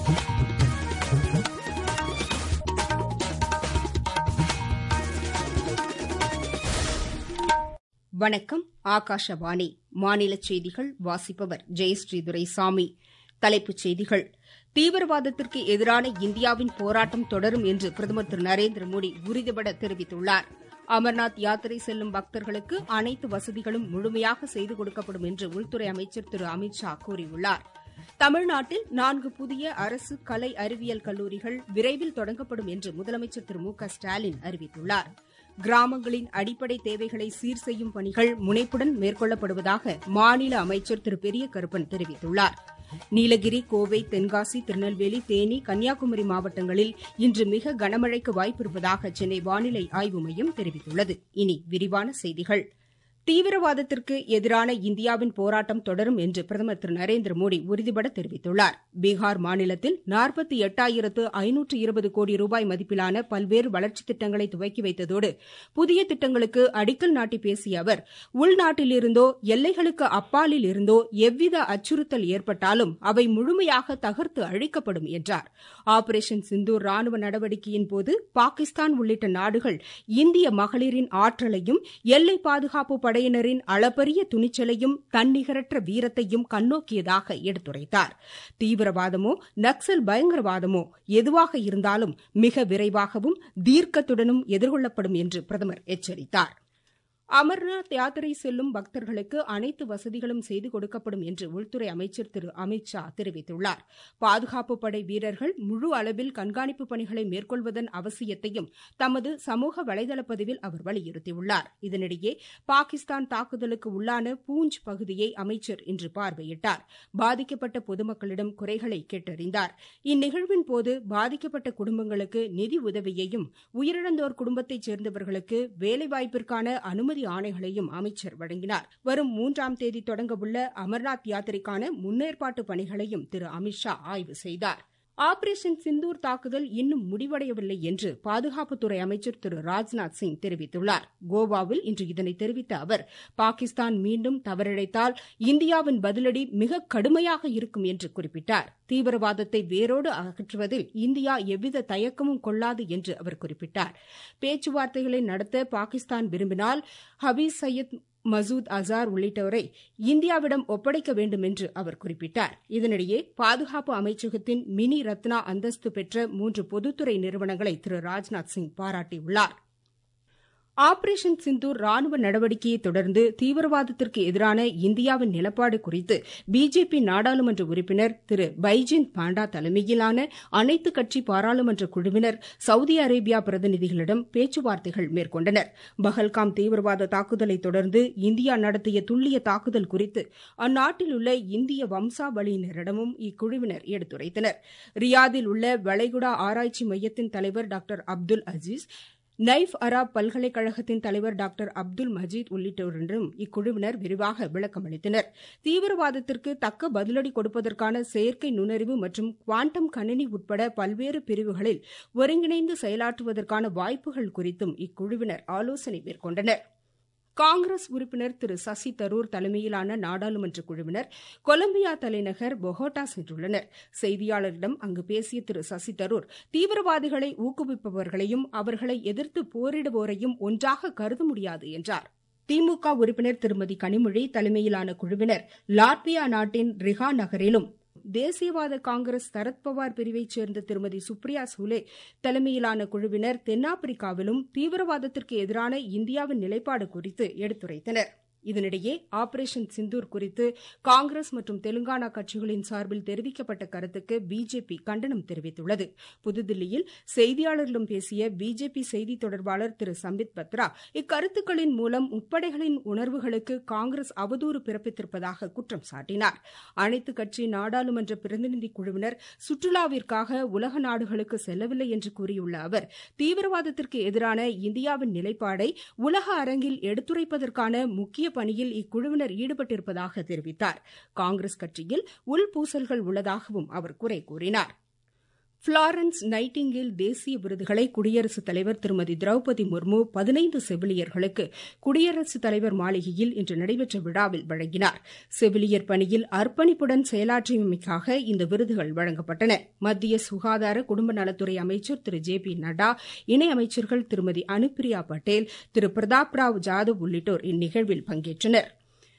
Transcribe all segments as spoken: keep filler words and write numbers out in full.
வணக்கம். ஆகாஷவாணி. மாநில செய்திகள் வாசிப்பவர் ஜெயஸ்ரீ துரைசாமி. தலைப்புச் செய்திகள். தீவிரவாதத்திற்கு எதிரான இந்தியாவின் போராட்டம் தொடரும் என்று பிரதமர் திரு நரேந்திர மோடி உறுதிபட தெரிவித்துள்ளார். அமர்நாத் யாத்திரை செல்லும் பக்தர்களுக்கு அனைத்து வசதிகளும் முழுமையாக செய்து கொடுக்கப்படும் என்று உள்துறை அமைச்சர் திரு அமித் ஷா கூறியுள்ளார். தமிழ்நாட்டில் நான்கு புதிய அரசு கலை அறிவியல் கல்லூரிகள் விரைவில் தொடங்கப்படும் என்று முதலமைச்சர் திரு மு க ஸ்டாலின் அறிவித்துள்ளார். கிராமங்களின் அடிப்படை தேவைகளை சீர் செய்யும் பணிகள் முனைப்புடன் மேற்கொள்ளப்படுவதாக மாநில அமைச்சர் திரு பெரிய கருப்பன் தெரிவித்துள்ளார். நீலகிரி, கோவை, தென்காசி, திருநெல்வேலி, தேனி, கன்னியாகுமரி மாவட்டங்களில் இன்று மிக கனமழைக்கு வாய்ப்பிருப்பதாக சென்னை வானிலை ஆய்வு மையம் தெரிவித்துள்ளது. இனி விரிவான செய்திகள். தீவிரவாதத்திற்கு எதிரான இந்தியாவின் போராட்டம் தொடரும் என்று பிரதமர் திரு நரேந்திர மோடி உறுதிபட தெரிவித்துள்ளார். பீகார் மாநிலத்தில் நாற்பத்தி எட்டாயிரத்து ஐநூற்று இருபது கோடி ரூபாய் மதிப்பிலான பல்வேறு வளர்ச்சித் திட்டங்களை துவக்கி வைத்ததோடு புதிய திட்டங்களுக்கு அடிக்கல் நாட்டி பேசிய அவர், உள்நாட்டிலிருந்தோ எல்லைகளுக்கு அப்பாலில் இருந்தோ எவ்வித அச்சுறுத்தல் ஏற்பட்டாலும் அவை முழுமையாக தகர்த்து அழிக்கப்படும் என்றார். ஆபரேஷன் சிந்தூர் ராணுவ நடவடிக்கையின்போது பாகிஸ்தான் உள்ளிட்ட நாடுகள் இந்திய மகளிரின் ஆற்றலையும் எல்லை பாதுகாப்பு படை படையினரின் அளப்பரிய துணிச்சலையும் தன்னிகரற்ற வீரத்தையும் கண்ணோக்கியதாக எடுத்துரைத்தார். தீவிரவாதமோ நக்சல் பயங்கரவாதமோ எதுவாக இருந்தாலும் மிக விரைவாகவும் தீர்க்கத்துடனும் எதிர்கொள்ளப்படும் என்று பிரதமர் எச்சரித்தார். அமர்நாத் யாத்திரை செல்லும் பக்தர்களுக்கு அனைத்து வசதிகளும் செய்து கொடுக்கப்படும் என்று உள்துறை அமைச்சர் திரு அமித் ஷா தெரிவித்துள்ளார். பாதுகாப்பு படை வீரர்கள் முழு அளவில் கண்காணிப்பு பணிகளை மேற்கொள்வதன் அவசியத்தையும் தமது சமூக வலைதள பதிவில் அவர் வலியுறுத்தியுள்ளார். இதனிடையே பாகிஸ்தான் தாக்குதலுக்கு உள்ளான பூஞ்ச் பகுதியை அமைச்சர் இன்று பார்வையிட்டார். பாதிக்கப்பட்ட பொதுமக்களிடம் குறைகளை கேட்டறிந்தார். இந்நிகழ்வின்போது பாதிக்கப்பட்ட குடும்பங்களுக்கு நிதி உதவியையும் உயிரிழந்தோர் குடும்பத்தைச் சேர்ந்தவர்களுக்கு வேலைவாய்ப்பிற்கான அனுமதி ஆணைகளையும் அமைச்சர் வழங்கினார். வரும் மூன்றாம் தேதி தொடங்கவுள்ள அமர்நாத் யாத்திரைக்கான முன்னேற்பாட்டு பணிகளையும் திரு அமித் ஷா ஆய்வு செய்தார். ஆபரேஷன் சிந்தூர் தாக்குதல் இன்னும் முடிவடையவில்லை என்று பாதுகாப்புத்துறை அமைச்சர் திரு ராஜ்நாத் சிங் தெரிவித்துள்ளார். கோவாவில் இன்று இதனை தெரிவித்த அவர், பாகிஸ்தான் மீண்டும் தவறிழைத்தால் இந்தியாவின் பதிலடி மிக கடுமையாக இருக்கும் என்று குறிப்பிட்டார். தீவிரவாதத்தை வேரோடு அகற்றுவதில் இந்தியா எவ்வித தயக்கமும் கொள்ளாது என்று அவர் குறிப்பிட்டார். பேச்சுவார்த்தைகளை நடத்த பாகிஸ்தான் விரும்பினால் ஹபீஸ் சையத், மசூத் அசார் உள்ளிட்டோரை இந்தியாவிடம் ஒப்படைக்க வேண்டும் என்று அவர் குறிப்பிட்டார். இதனிடையே பாதுகாப்பு அமைச்சகத்தின் மினி ரத்னா அந்தஸ்து பெற்ற மூன்று பொதுத்துறை நிறுவனங்களை திரு ராஜ்நாத் சிங் பாராட்டியுள்ளார். ஆபரேஷன் சிந்தூர் ராணுவ நடவடிக்கையை தொடர்ந்து தீவிரவாதத்திற்கு எதிரான இந்தியாவின் நிலப்பாடு குறித்து பிஜேபி நாடாளுமன்ற உறுப்பினர் திரு பைஜெயந்த் பாண்டா தலைமையிலான அனைத்துக் கட்சி பாராளுமன்ற குழுவினர் சவுதி அரேபியா பிரதிநிதிகளிடம் பேச்சுவார்த்தைகள் மேற்கொண்டனர். பஹல்காம் தீவிரவாத தாக்குதலை தொடர்ந்து இந்தியா நடத்திய துல்லிய தாக்குதல் குறித்து அந்நாட்டில் உள்ள இந்திய வம்சாவளியினரிடமும் இக்குழுவினர் எடுத்துரைத்தனர். ரியாதில் உள்ள வளைகுடா ஆராய்ச்சி மையத்தின் தலைவர் டாக்டர் அப்துல் அசீஸ், நைஃப் அராப் பல்கலைக்கழகத்தின் தலைவர் டாக்டர் அப்துல் மஜீத் உள்ளிட்டோரிடம் இக்குழுவினர் விரிவாக விளக்கமளித்தனர். தீவிரவாதத்திற்கு தக்க பதிலடி கொடுப்பதற்கான செயற்கை நுண்ணறிவு மற்றும் குவாண்டம் கணினி உட்பட பல்வேறு பிரிவுகளில் ஒருங்கிணைந்து செயலாற்றுவதற்கான வாய்ப்புகள் குறித்தும் இக்குழுவினர் ஆலோசனை மேற்கொண்டனர். காங்கிரஸ் உறுப்பினர் திரு சசி தரூர் தலைமையிலான நாடாளுமன்ற குழுவினர் கொலம்பியா தலைநகர் பொகோட்டா சென்றுள்ளனர். செய்தியாளர்களிடம் அங்கு பேசிய திரு சசி தரூர், தீவிரவாதிகளை ஊக்குவிப்பவர்களையும் அவர்களை எதிர்த்து போரிடுவோரையும் ஒன்றாக கருத முடியாது என்றார். திமுக உறுப்பினர் திருமதி கனிமொழி தலைமையிலான குழுவினர் லாட்வியா நாட்டின் ரிகா நகரிலும், தேசியவாத காங்கிரஸ் சரத்பவார் பிரிவைச் சேர்ந்த திருமதி சுப்ரியா சூலே தலைமையிலான குழுவினர் தென்னாப்பிரிக்காவிலும் தீவிரவாதத்திற்கு எதிரான இந்தியாவின் நிலைப்பாடு குறித்து எடுத்துரைத்தனர். இதனிடையே ஆபரேஷன் சிந்தூர் குறித்து காங்கிரஸ் மற்றும் தெலுங்கானா கட்சிகளின் சார்பில் தெரிவிக்கப்பட்ட கருத்துக்கு பிஜேபி கண்டனம் தெரிவித்துள்ளது. புதுதில்லியில் செய்தியாளர்களிடம் பேசிய பிஜேபி செய்தி தொடர்பாளர் திரு சம்பித் பத்ரா, இக்கருத்துக்களின் மூலம் முப்படைகளின் உணர்வுகளுக்கு காங்கிரஸ் அவதூறு பிறப்பித்திருப்பதாக குற்றம் சாட்டினார். அனைத்துக் கட்சி நாடாளுமன்ற பிரதிநிதி குழுவினர் சுற்றுலாவிற்காக உலக நாடுகளுக்கு செல்லவில்லை என்று கூறியுள்ள அவர், தீவிரவாதத்திற்கு எதிரான இந்தியாவின் நிலைப்பாடை உலக அரங்கில் எடுத்துரைப்பதற்கான முக்கிய பணியில் இக்குழுவினர் ஈடுபட்டிருப்பதாக தெரிவித்தார். காங்கிரஸ் கட்சியில் உள்பூசல்கள் உள்ளதாகவும் அவர் குறை கூறினார். புளாரன்ஸ் நைட்டிங்கேல் தேசிய விருதுகளை குடியரசுத் தலைவர் திருமதி திரௌபதி முர்மு பதினைந்து செவிலியர்களுக்கு குடியரசுத் தலைவர் மாளிகையில் இன்று நடைபெற்ற விழாவில் வழங்கினார். செவிலியர் பணியில் அர்ப்பணிப்புடன் செயலாற்றியமைக்காக இந்த விருதுகள் வழங்கப்பட்டன. மத்திய சுகாதார குடும்ப நலத்துறை அமைச்சர் திரு ஜே பி நட்டா, இணையமைச்சர்கள் திருமதி அனுப்பிரியா பட்டேல், திரு பிரதாப் ராவ் ஜாதவ் உள்ளிட்டோர் இந்நிகழ்வில் பங்கேற்றனர்.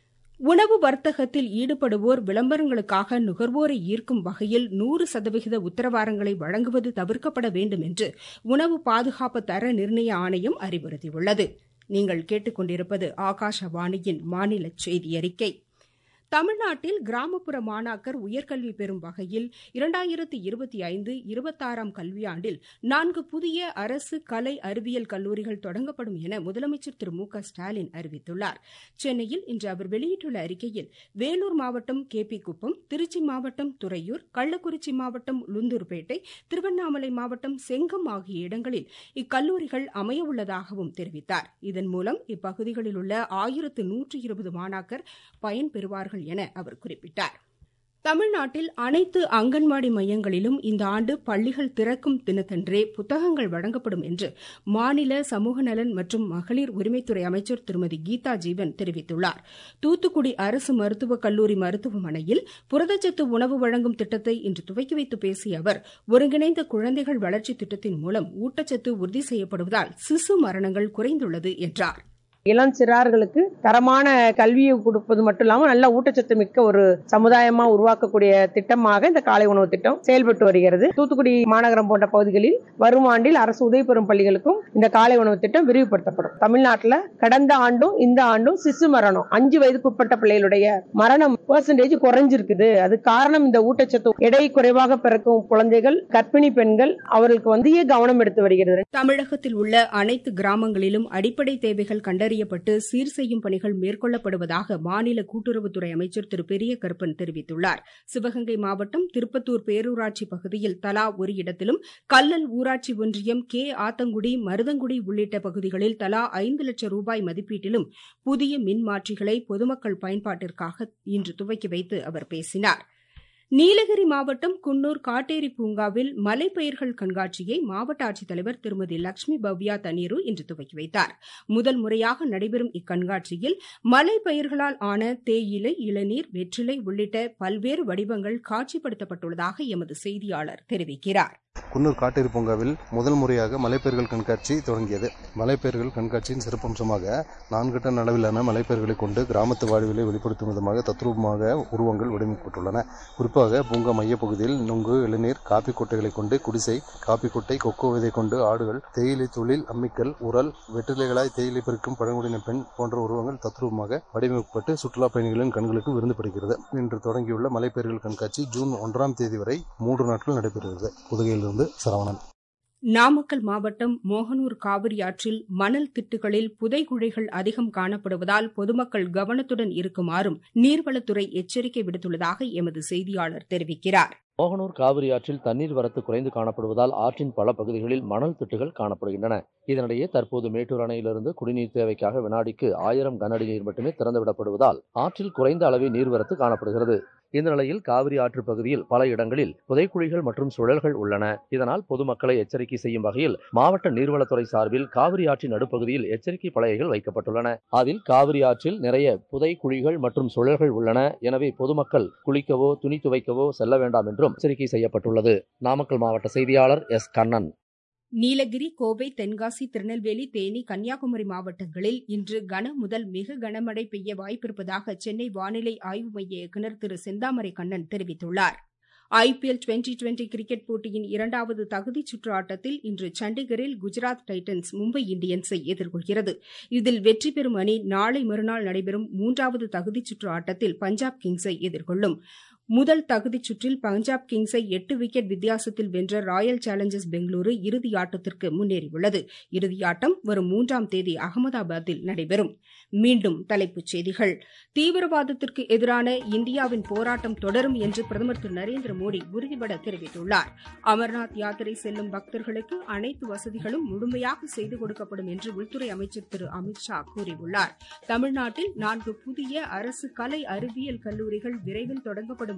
உணவு வர்த்தகத்தில் ஈடுபடுவோர் விளம்பரங்களுக்காக நுகர்வோரை ஈர்க்கும் வகையில் நூறு சதவிகித உத்தரவாதங்களை வழங்குவது தவிர்க்கப்பட வேண்டும் என்று உணவு பாதுகாப்பு தர நிர்ணய ஆணையம் அறிவுறுத்தியுள்ளது. நீங்கள் கேட்டுக் கொண்டிருப்பது ஆகாஷவாணியின் மாநில செய்தி அறிக்கை. தமிழ்நாட்டில் கிராமப்புற மாணாக்கர் உயர்கல்வி பெறும் வகையில் இரண்டாயிரத்து இருபத்தி ஐந்து இருபத்தாறாம் கல்வியாண்டில் நான்கு புதிய அரசு கலை அறிவியல் கல்லூரிகள் தொடங்கப்படும் என முதலமைச்சர் திரு மு க ஸ்டாலின் அறிவித்துள்ளார். சென்னையில் இன்று அவர் வெளியிட்டுள்ள அறிக்கையில் வேலூர் மாவட்டம் கே பி குப்பம், திருச்சி மாவட்டம் துறையூர், கள்ளக்குறிச்சி மாவட்டம் உளுந்தூர்பேட்டை, திருவண்ணாமலை மாவட்டம் செங்கம் ஆகிய இடங்களில் இக்கல்லூரிகள் அமையவுள்ளதாகவும் தெரிவித்தார். இதன் மூலம் இப்பகுதிகளில் உள்ள ஆயிரத்து நூற்று இருபது மாணாக்கர் பயன்பெறுவார்கள் என அவர் குறிப்பிட்டார். தமிழ்நாட்டில் அனைத்து அங்கன்வாடி மையங்களிலும் இந்த ஆண்டு பள்ளிகள் திறக்கும் தினத்தன்றே புத்தகங்கள் வழங்கப்படும் என்று மாநில சமூக நலன் மற்றும் மகளிர் உரிமைத்துறை அமைச்சர் திருமதி கீதா ஜீவன் தெரிவித்துள்ளார். தூத்துக்குடி அரசு மருத்துவக் கல்லூரி மருத்துவமனையில் புரதச்சத்து உணவு வழங்கும் திட்டத்தை இன்று துவக்கி வைத்து பேசிய அவர், ஒருங்கிணைந்த குழந்தைகள் வளர்ச்சி திட்டத்தின் மூலம் ஊட்டச்சத்து உறுதி செய்யப்படுவதால் சிசு மரணங்கள் குறைந்துள்ளது என்றார். இளம் சிறார்களுக்கு தரமான கல்வியை கொடுப்பது மட்டும் இல்லாம நல்ல ஊட்டச்சத்து மிக்க ஒரு சமுதாயமா உருவாக்கக்கூடிய திட்டமாக இந்த காலை உணவு திட்டம் செயல்பட்டு வருகிறது. தூத்துக்குடி மாநகரம் போன்ற பகுதிகளில் வரும் ஆண்டில் அரசு உதவி பெறும் பள்ளிகளுக்கும் இந்த காலை உணவு திட்டம் விரிவுபடுத்தப்படும். தமிழ்நாட்டில் கடந்த ஆண்டும் இந்த ஆண்டும் சிசு மரணம் அஞ்சு வயதுக்குட்பட்ட பிள்ளைகளுடைய மரணம் பெர்சன்டேஜ் குறைஞ்சிருக்குது. அது காரணம் இந்த ஊட்டச்சத்து எடை குறைவாக பிறக்கும் குழந்தைகள், கர்ப்பிணி பெண்கள் அவர்களுக்கு வந்து கவனம் எடுத்து வருகிறது. தமிழகத்தில் உள்ள அனைத்து கிராமங்களிலும் அடிப்படை தேவைகள் கண்டறிய பட்டு சீர் செய்யும் பணிகள் மேற்கொள்ளப்படுவதாக மாநில கூட்டுறவுத்துறை அமைச்சர் திரு பெரிய கருப்பன் தெரிவித்துள்ளார். சிவகங்கை மாவட்டம் திருப்பத்தூர் பேரூராட்சி பகுதியில் தலா ஒரு இடத்திலும், கல்லல் ஊராட்சி ஒன்றியம், கே ஆத்தங்குடி, மருதங்குடி உள்ளிட்ட பகுதிகளில் தலா ஐந்து லட்சம் ரூபாய் மதிப்பீட்டிலும் புதிய மின்மாற்றிகளை பொதுமக்கள் பயன்பாட்டிற்காக இன்று துவக்கி வைத்து அவர் பேசினார். நீலகிரி மாவட்டம் குன்னூர் காட்டேரி பூங்காவில் மலைப்பயிர்கள் கண்காட்சியை மாவட்ட ஆட்சித்தலைவர் திருமதி லட்சுமி பவ்யா தண்ணீரு இன்று துவக்கி வைத்தார். முதல் முறையாக நடைபெறும் இக்கண்காட்சியில் மலைப்பயிர்களால் ஆன தேயிலை, இளநீர், வெற்றிலை உள்ளிட்ட பல்வேறு வடிவங்கள் காட்சிப்படுத்தப்பட்டுள்ளதாக எமது செய்தியாளர் தெரிவிக்கிறார். குன்னூர் காட்டேரி பூங்காவில் முதல் முறையாக மலைப்பயிர்கள் கண்காட்சி தொடங்கியது. மலைப்பயிர்கள் கண்காட்சியின் சிறப்பம்சமாக நான்கு டன் அளவிலான மலைப்பயிர்களை கொண்டு கிராமத்து வாழ்விலை வெளிப்படுத்தும் விதமாக தத்ரூபமாக உருவங்கள் வடிவமைக்கப்பட்டுள்ளன. குறிப்பாக பூங்கா மையப்பகுதியில் நுங்கு, இளநீர், காப்பி கொட்டைகளை கொண்டு குடிசை, காப்பி கொட்டை, கொக்கோ விதை கொண்டு ஆடுகள், தேயிலை தொழில், அம்மிக்கல், உரல், வெற்றிலைகளாய் தேயிலை பறிக்கும் பழங்குடியின பெண் போன்ற உருவங்கள் தத்ரூபமாக வடிவமைக்கப்பட்டு சுற்றுலா பயணிகளின் கண்களுக்கு விருந்து படுகிறது. இன்று தொடங்கியுள்ள மலைப்பயிர்கள் கண்காட்சி ஜூன் ஒன்றாம் தேதி வரை மூன்று நாட்கள் நடைபெறுகிறது. புதுகையில் சரவணன். நாமக்கல் மாவட்டம் மோகனூர் காவிரி ஆற்றில் மணல் திட்டுகளில் புதைகுழிகள் அதிகம் காணப்படுவதால் பொதுமக்கள் கவனத்துடன் இருக்குமாறும் நீர்வளத்துறை எச்சரிக்கை விடுத்துள்ளதாக எமது செய்தியாளர் தெரிவிக்கிறார். மோகனூர் காவிரி ஆற்றில் தண்ணீர் வரத்து குறைந்து காணப்படுவதால் ஆற்றின் பல பகுதிகளில் மணல் திட்டுகள் காணப்படுகின்றன. இதனிடையே தற்போது மேட்டூர் அணையிலிருந்து குடிநீர் தேவைக்காக வினாடிக்கு ஆயிரம் கன அடி நீர் மட்டுமே திறந்துவிடப்படுவதால் ஆற்றில் குறைந்த அளவே நீர்வரத்து காணப்படுகிறது. இந்த நிலையில் காவிரி ஆற்று பகுதியில் பல இடங்களில் புதைக்குழிகள் மற்றும் சுழல்கள் உள்ளன. இதனால் பொதுமக்களை எச்சரிக்கை செய்யும் வகையில் மாவட்ட நீர்வளத்துறை சார்பில் காவிரி ஆற்றின் நடுப்பகுதியில் எச்சரிக்கை பலகைகள் வைக்கப்பட்டுள்ளன. அதில் காவிரி ஆற்றில் நிறைய புதைக்குழிகள் மற்றும் சுழல்கள் உள்ளன. எனவே பொதுமக்கள் குளிக்கவோ துணி துவைக்கவோ செல்ல வேண்டாம் என்றும் எச்சரிக்கை செய்யப்பட்டுள்ளது. நாமக்கல் மாவட்ட செய்தியாளர் எஸ் கண்ணன். நீலகிரி, கோவை, தென்காசி, திருநெல்வேலி, தேனி, கன்னியாகுமரி மாவட்டங்களில் இன்று கன முதல் மிக கனமழை பெய்ய வாய்ப்பிருப்பதாக சென்னை வானிலை ஆய்வு மைய இயக்குநர் திரு செந்தாமரை கண்ணன் தெரிவித்துள்ளார். I P L twenty twenty cricket போட்டியின் இரண்டாவது தகுதிச் சுற்று ஆட்டத்தில் இன்று சண்டிகரில் குஜராத் டைட்டன்ஸ் மும்பை இண்டியன்ஸை எதிர்கொள்கிறது. இதில் வெற்றி பெறும் அணி நாளை மறுநாள் நடைபெறும் மூன்றாவது தகுதிச் சுற்று ஆட்டத்தில் பஞ்சாப் கிங்ஸை எதிர்கொள்ளும். முதல் தகுதிச் சுற்றில் பஞ்சாப் கிங்ஸை எட்டு விக்கெட் வித்தியாசத்தில் வென்ற ராயல் சேலஞ்சர்ஸ் பெங்களூரு இறுதியாட்டத்திற்கு முன்னேறியுள்ளது. இறுதியாட்டம் வரும் மூன்றாம் தேதி அகமதாபாத்தில் நடைபெறும். மீண்டும் தலைப்புச் செய்திகள். தீவிரவாதத்திற்கு எதிரான இந்தியாவின் போராட்டம் தொடரும் என்று பிரதமர் திரு நரேந்திர மோடி உறுதிபட தெரிவித்துள்ளார். அமர்நாத் யாத்திரை செல்லும் பக்தர்களுக்கு அனைத்து வசதிகளும் முழுமையாக செய்து கொடுக்கப்படும் என்று உள்துறை அமைச்சர் திரு அமித் ஷா கூறியுள்ளார். தமிழ்நாட்டில் நான்கு புதிய அரசு கலை அறிவியல் கல்லூரிகள் விரைவில் தொடங்கப்படும்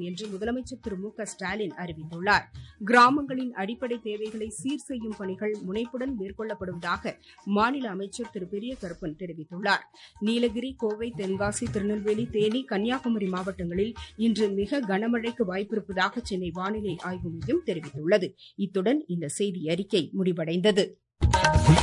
திட்டம் என்று முதலமைச்சர் திரு மு க ஸ்டாலின் அறிவித்துள்ளார். கிராமங்களின் அடிப்படை தேவைகளை சீர் செய்யும் பணிகள் முனைப்புடன் மேற்கொள்ளப்படுவதாக மாநில அமைச்சர் திரு பெரிய கருப்பன் தெரிவித்துள்ளார். நீலகிரி, கோவை, தென்காசி, திருநெல்வேலி, தேனி, கன்னியாகுமரி மாவட்டங்களில் இன்று மிக கனமழைக்கு வாய்ப்பிருப்பதாக சென்னை வானிலை ஆய்வு மையம் தெரிவித்துள்ளது. இத்துடன் இந்த செய்தி அறிக்கை முடிவடைந்தது.